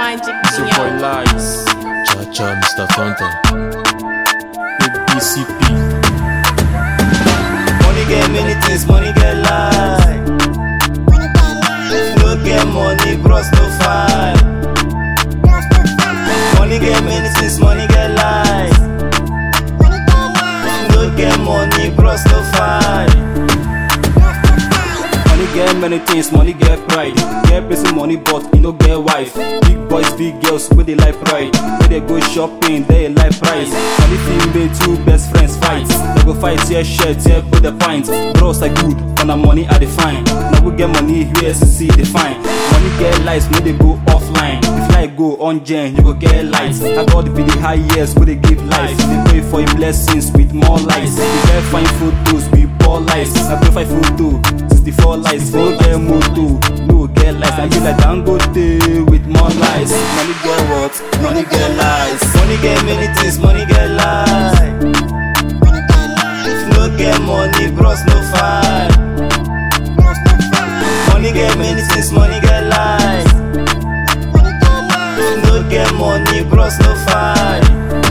Magic Super Beyond. Lights, Cha-cha, Mr. Fanta. Big BCP. Money get many things, money get life. If you no get money, bros no fight. Money get many things, money get life. If you no get money, bros no fight. Money get many things, money get pride. Get person money but you no get wife. Big boys, big girls with they like pride. When they go shopping, they like price. Money film made two best friends fight. They go fight, tear shirt, tear put the pint. Bros are good, for the money I define. Now we get money, USC define. Money get lights, no they go offline. If light go on gen, you go get lights. I got the video high years, where they give life. They pray for your blessings with more lights. They get fine photos with poor lights. I pray for photo. 64 lights, no get moto, no get lights. I use like Dangote with more lights. Money get what? Money get lights. Money get many things, money get life. If you no get money, bros no fight. Money get many things, money get life. If you no get money, bros no fight.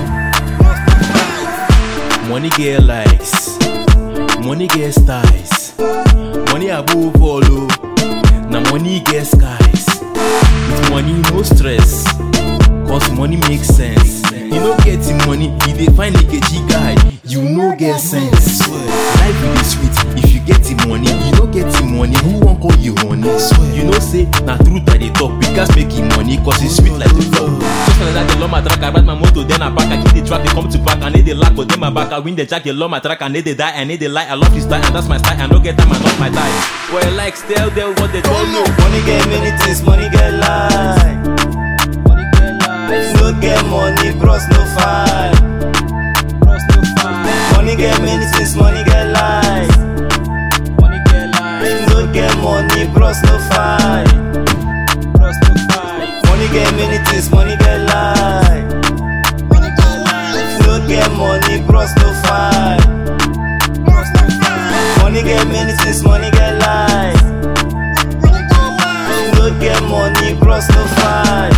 Money get likes, money get styles, money above all, now money get skies. With money no stress, cause money makes sense. You no getting money, you dey find a G guy, you no get sense. Life will be sweet if you getting money, you no getting money, who won't call you honey? You know say, na truth I dey talk, because making money, cause it's sweet like the fuck. Just like that, they love my track, I ride my motor, then I back, I keep the track, they come to back, I need the lack, but then my back, I win the jack, they love my track, I need the die, I need the light, I love this style, and that's my style, I no get time, I not my time. Well, like, tell them what they don't know. Money get many things, money get life. If you no get money, bros no fight. Money get many things, money get life. If you no get money, bros no fight. Money get many things, money get life. If you no get money, bros no fight. Money get many things, money get life. If you no get money, bros no fight.